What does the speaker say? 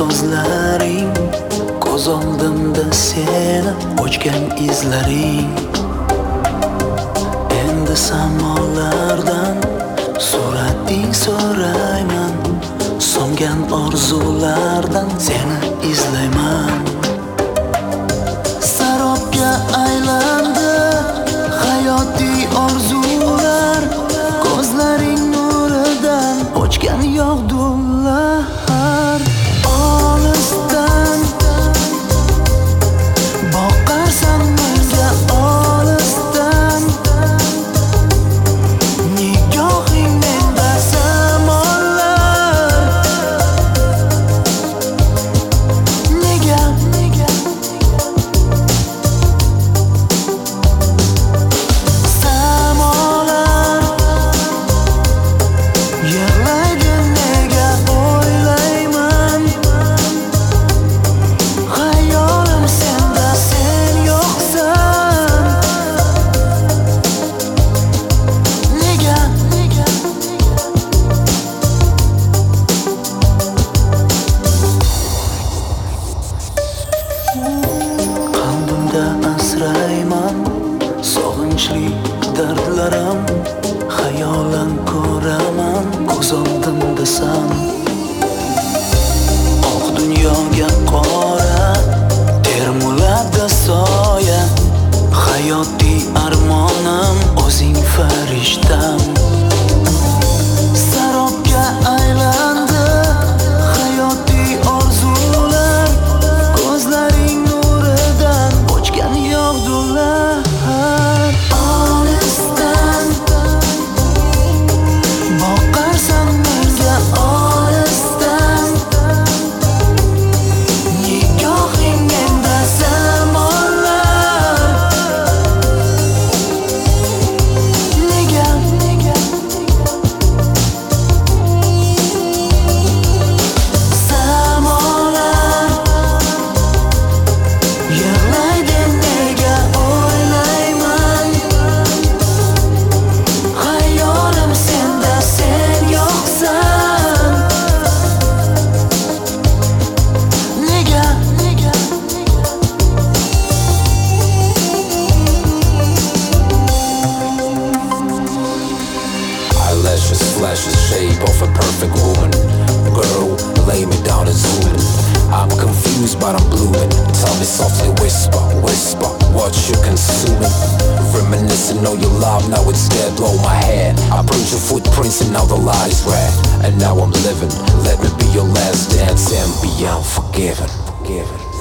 so'zlaring, ko'z oldimda seni o'chgan izlaring. Endi samolardan surating so'rayman, so'ngan orzulardan seni izlayman. Sarobga aylandi hayotiy orzular, ko'zlaring nuridan o'chgan yog'dular. Olisdan boqarsan menga, olisdan nigohing menda zamonlar. Nega samolar yig'laydi, nega o'ylayman, xayolim senda, sen yo'qsan. Nega qalbimda asrayman sog'inchli dardlarim, xayolan ko'raman ko'z oldimdasan. Oq dunyoga qora termulada soya, hayotiy armonim o'zing farishtam. Sarobga aylandi hayotiy orzular, ko'zlaring nuridan o'chgan yog'dular. Olisdan boqarsan menga, olisdan nigohing menda zamonlar. Nega samolar yig'laydi, nega o'ylayman, xayolim senda, sen yo'qsan. Nega Eyelashes flash the shape of a perfect woman. Girl, lay me down and zoom in. I'm confused but I'm blooming. Tell me softly, whisper, whisper what you consuming. Reminiscing on your love, now it's dead, blow my head. I print your footprints and now the light is red. And now I'm living, let me be your last dance and be unforgiven.